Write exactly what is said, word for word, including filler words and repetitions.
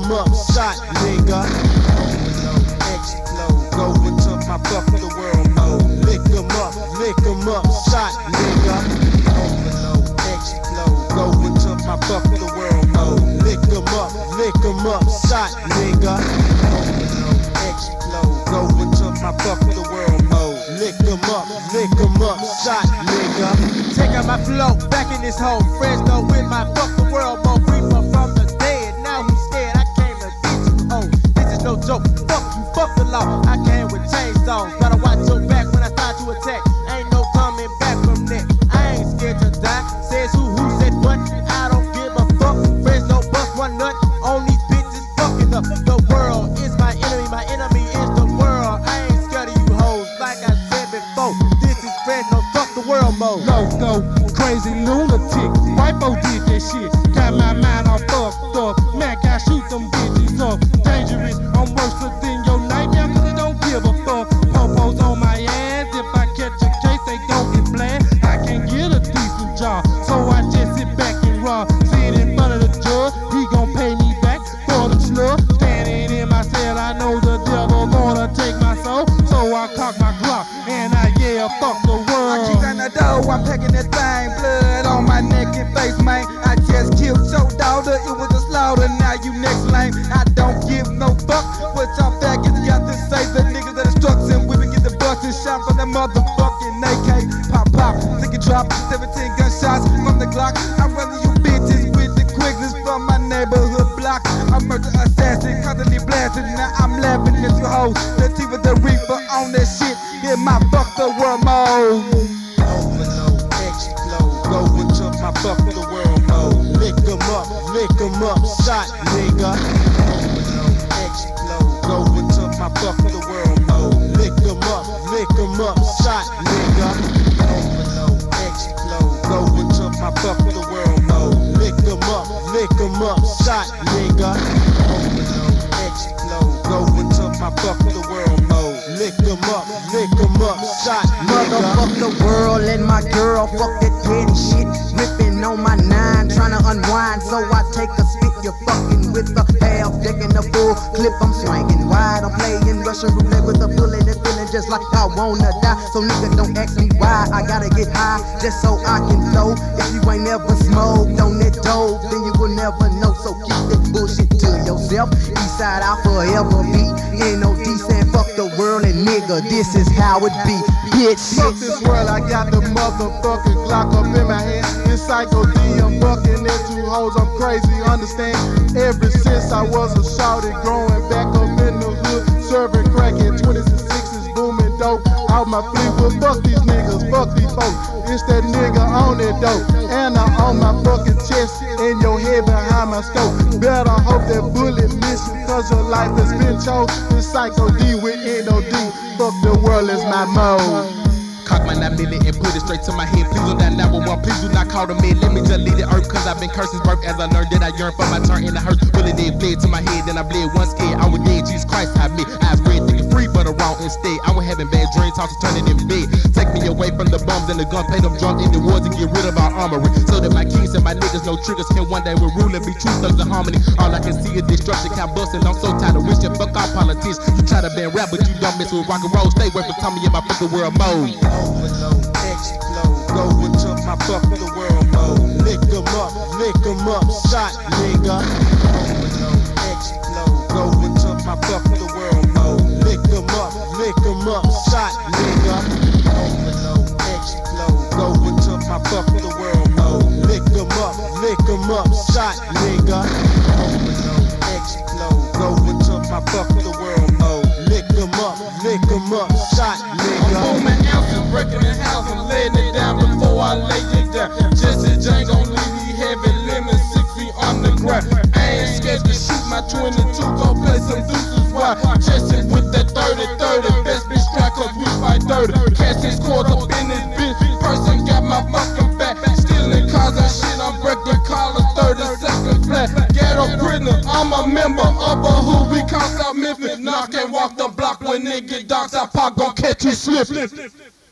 em up, shot, nigga. Overload, explode, go into my fuck the world mode. Lick em up, lick em up, shot, nigga. Overload, explode, go into my fuck the world mode. Lick em up, lick em up, shot, nigga. Overload, explode, go into my fuck the world mode. Lick em up, lick em up, shot, nigga. Check out my flow, back in this hole. Fresno with my fuck the world mode. Reaper from the dead, now who's scared? I came to get you, oh. This is no joke, fuck you, fuck the law. I came with chainsaws, gotta watch your back when I start to attack. Ain't no coming back from that. I ain't scared to die. Says who, who said what? I don't give a fuck. Fresno bust one nut on these bitches fucking up. The world is my enemy, my enemy is the world. I ain't scared of you hoes, like I said before. This is Fresno, fuck the world mode. Loco, crazy lunatic, Wipo did that shit. Got my mind all fucked up. Man, I shoot them bitches up. Dangerous, I'm worse than your nightmare, cause I don't give a fuck. Popos on my ass, if I catch a case, they gon' get bland. I can't get a decent job, so I just sit back and rob. Sit in front of the judge, he gon' pay me back for the slug. Standing in my cell, I know the devil gonna take my soul, so I cock my Glock and I yell, fuck the world. I keep on the dough, I'm packing that thing, blood on my neck and face, man. I just killed your daughter, it was a slaughter, now you next lame. I don't give no fuck what y'all faggots got to say. The niggas that are structin', we been get the bustin' shot from that motherfucking A K. Pop, pop, take a drop, seventeen gunshots from the Glock. I'm running you bitches with the quickness from my neighborhood block. I'm murder assassin, constantly blasting, now I'm laughing at you hoes. The T with the reaper on that shit, hit my fuck the world mode. Overload, explode, go into my fuck the world mode. Lick em up, lick em up, shot, nigga. Overload, explode, go into my fuck the world mode. Lick em up, lick em up, shot, nigga. Overload, explode, go into my fuck the world mode. Lick em up, lick em up, shot, nigga. Overload, explode, go into my fuck the world mode. Lick em up, lick em up, shot, nigga. Motherfuck the world and my girl, fuck that petty shit. Ripping on my nine, tryna unwind, so I take a spit. You're fucking with the half deck and the full clip. I'm swinging wide, I'm playing Russian roulette with a bullet and feeling just like I wanna die. So nigga, don't ask me why. I gotta get high just so I can flow. If you ain't never smoked on that dope, then you will never know. So keep that bullshit to yourself. Eastside, I'll forever be. N O D saying fuck the world and nigga, this is how it be, bitch. Fuck this world, I got the motherfucking Glock up in my hand. This Psycho D, I'm bucking at two hoes, I'm crazy, understand? Ever since I was a shorty, growing back up in the hood, serving crack at twenties and sixes, booming dope. Out my Fleetwood, fuck these niggas, fuck these folks. It's that nigga on that dope, and I'm on my fucking chest, in your head behind my scope. Better hope that bullet miss you, cause your life has been chose. This Psycho D with N O D, fuck the world is my mode. Cock my nine milli and put it straight to my head. Please don't die nine one one, please do not call the med. Let me just leave the earth, cause I've been cursed since birth. As I learned that I yearn for my turn in the hurt. Bullet then bled to my head, then I bled one scared. I was dead, Jesus Christ, I admit. Eyes red, thinking free, but wrong instead. I was having bad dreams, tossing, turning in bed. Take me away from the bums and the gun, play them drunk in the woods and get rid of our armory. So that my kids and my niggas, no triggers, can one day we'll rule and be true thugs in harmony. All I can see is destruction, count busting. I'm so tired of wishing, fuck all politics. You try to band rap, but you don't mess with rock and roll. Stay away from Tommy in my fucking world mode. Overload, explode, go into my fuck the world mode. Lick em up, lick em up, shot, nigga. Overload, explode, go into my fuck the world mode. Lick em up, lick em up, shot, nigga. Overload, explode, go into my fuck the world mode. Lick em up, lick em up, shot, nigga. Overload, explode, go into my fuck the world mode. Lick em up, lick em up, shot, nigga. I'm booming ounces, breaking the house and laying it down before I lay it down. Jesse Jane gon' leave me heavy lemon six feet on the ground. I ain't scared to shoot my twenty-two, go play some deuces wild. Jesse with that thirty thirty, best bitch strike cause we fight dirty. Cash his cords up in this bitch, person got my fucking back. Stealing cars and shit, I'm breaking collars, thirty second flat. Ghetto prisoner, I'm a member of a who we call South Memphis. Knock and walk the block when nigga dogs, I pop gon' catch you slipping.